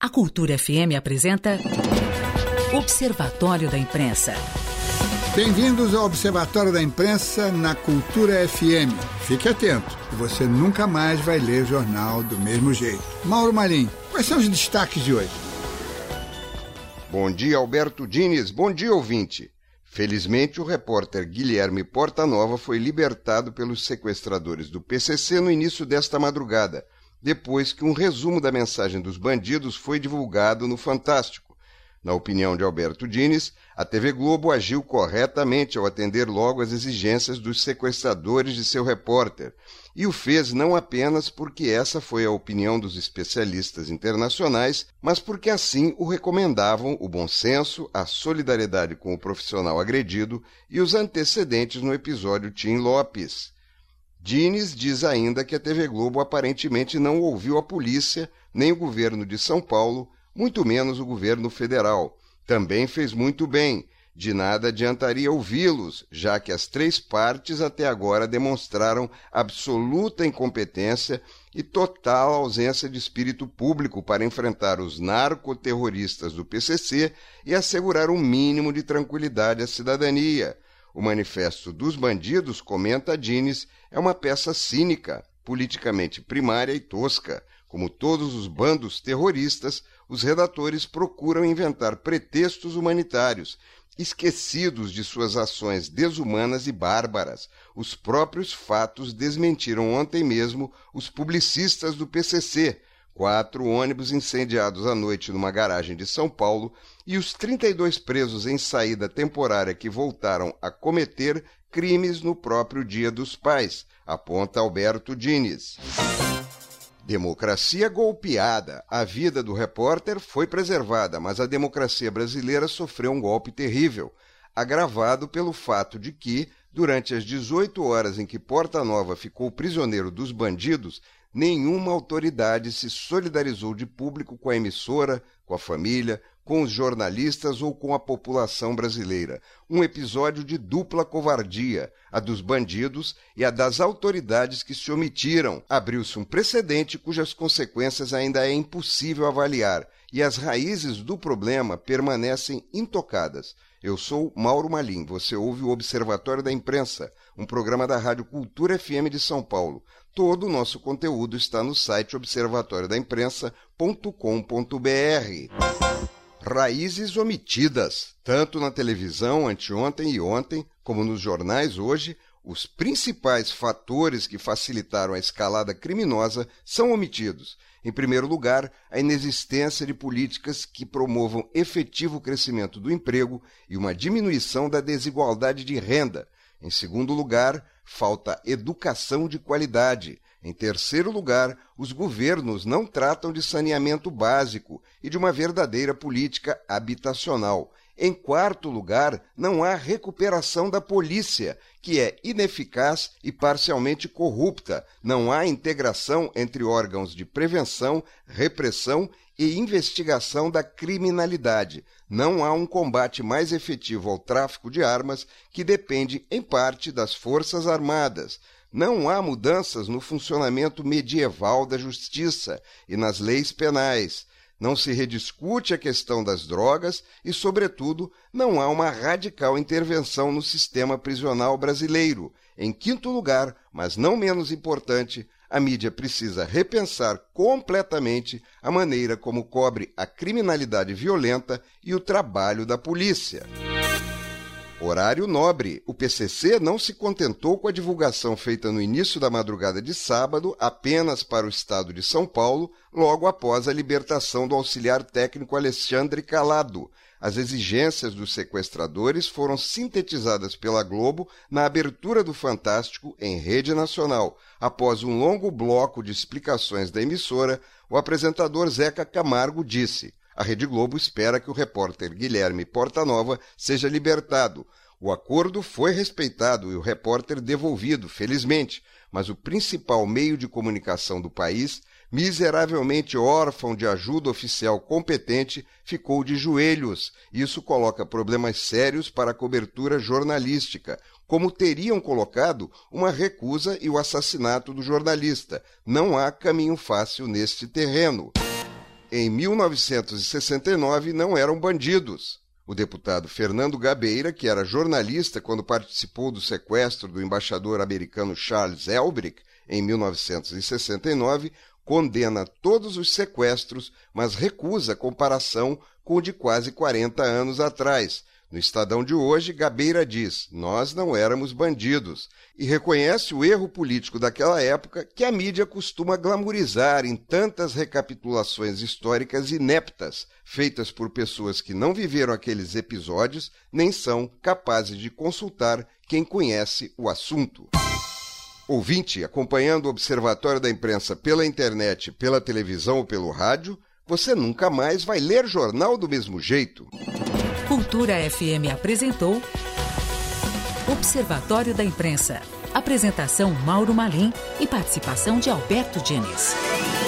A Cultura FM apresenta Observatório da Imprensa. Bem-vindos ao Observatório da Imprensa na Cultura FM. Fique atento, que você nunca mais vai ler jornal do mesmo jeito. Mauro Malim, quais são os destaques de hoje? Bom dia, Alberto Diniz. Bom dia, ouvinte. Felizmente, o repórter Guilherme Portanova foi libertado pelos sequestradores do PCC no início desta madrugada, depois que um resumo da mensagem dos bandidos foi divulgado no Fantástico. Na opinião de Alberto Diniz, a TV Globo agiu corretamente ao atender logo às exigências dos sequestradores de seu repórter, e o fez não apenas porque essa foi a opinião dos especialistas internacionais, mas porque assim o recomendavam o bom senso, a solidariedade com o profissional agredido e os antecedentes no episódio Tim Lopes. Diniz diz ainda que a TV Globo aparentemente não ouviu a polícia, nem o governo de São Paulo, muito menos o governo federal. Também fez muito bem. De nada adiantaria ouvi-los, já que as três partes até agora demonstraram absoluta incompetência e total ausência de espírito público para enfrentar os narcoterroristas do PCC e assegurar um mínimo de tranquilidade à cidadania. O Manifesto dos Bandidos, comenta Diniz, é uma peça cínica, politicamente primária e tosca. Como todos os bandos terroristas, os redatores procuram inventar pretextos humanitários, esquecidos de suas ações desumanas e bárbaras. Os próprios fatos desmentiram ontem mesmo os publicistas do PCC, 4 ônibus incendiados à noite numa garagem de São Paulo e os 32 presos em saída temporária que voltaram a cometer crimes no próprio Dia dos Pais, aponta Alberto Diniz. Democracia golpeada. A vida do repórter foi preservada, mas a democracia brasileira sofreu um golpe terrível, agravado pelo fato de que, durante as 18 horas em que Portanova ficou prisioneiro dos bandidos, nenhuma autoridade se solidarizou de público com a emissora, com a família, com os jornalistas ou com a população brasileira. Um episódio de dupla covardia, a dos bandidos e a das autoridades que se omitiram. Abriu-se um precedente cujas consequências ainda é impossível avaliar, e as raízes do problema permanecem intocadas. Eu sou Mauro Malim, você ouve o Observatório da Imprensa, um programa da Rádio Cultura FM de São Paulo. Todo o nosso conteúdo está no site observatoriodaImprensa.com.br. Raízes omitidas, tanto na televisão anteontem e ontem, como nos jornais hoje, os principais fatores que facilitaram a escalada criminosa são omitidos. Em primeiro lugar, a inexistência de políticas que promovam efetivo crescimento do emprego e uma diminuição da desigualdade de renda. Em segundo lugar, falta educação de qualidade. Em terceiro lugar, os governos não tratam de saneamento básico e de uma verdadeira política habitacional. Em quarto lugar, não há recuperação da polícia, que é ineficaz e parcialmente corrupta. Não há integração entre órgãos de prevenção, repressão e investigação da criminalidade. Não há um combate mais efetivo ao tráfico de armas, que depende, em parte, das Forças Armadas. Não há mudanças no funcionamento medieval da justiça e nas leis penais. Não se rediscute a questão das drogas e, sobretudo, não há uma radical intervenção no sistema prisional brasileiro. Em quinto lugar, mas não menos importante, a mídia precisa repensar completamente a maneira como cobre a criminalidade violenta e o trabalho da polícia. Horário nobre. O PCC não se contentou com a divulgação feita no início da madrugada de sábado apenas para o estado de São Paulo, logo após a libertação do auxiliar técnico Alexandre Calado. As exigências dos sequestradores foram sintetizadas pela Globo na abertura do Fantástico em rede nacional. Após um longo bloco de explicações da emissora, o apresentador Zeca Camargo disse: a Rede Globo espera que o repórter Guilherme Portanova seja libertado. O acordo foi respeitado e o repórter devolvido, felizmente, mas o principal meio de comunicação do país, miseravelmente órfão de ajuda oficial competente, ficou de joelhos. Isso coloca problemas sérios para a cobertura jornalística, como teriam colocado uma recusa e o assassinato do jornalista. Não há caminho fácil neste terreno. em 1969 não eram bandidos. O deputado Fernando Gabeira, que era jornalista quando participou do sequestro do embaixador americano Charles Elbrick, em 1969, condena todos os sequestros, mas recusa a comparação com o de quase 40 anos atrás. No Estadão de hoje, Gabeira diz: nós não éramos bandidos, e reconhece o erro político daquela época que a mídia costuma glamorizar em tantas recapitulações históricas ineptas, feitas por pessoas que não viveram aqueles episódios, nem são capazes de consultar quem conhece o assunto. Ouvinte, acompanhando o Observatório da Imprensa pela internet, pela televisão ou pelo rádio, você nunca mais vai ler jornal do mesmo jeito. Cultura FM apresentou Observatório da Imprensa. Apresentação Mauro Malim e participação de Alberto Diniz.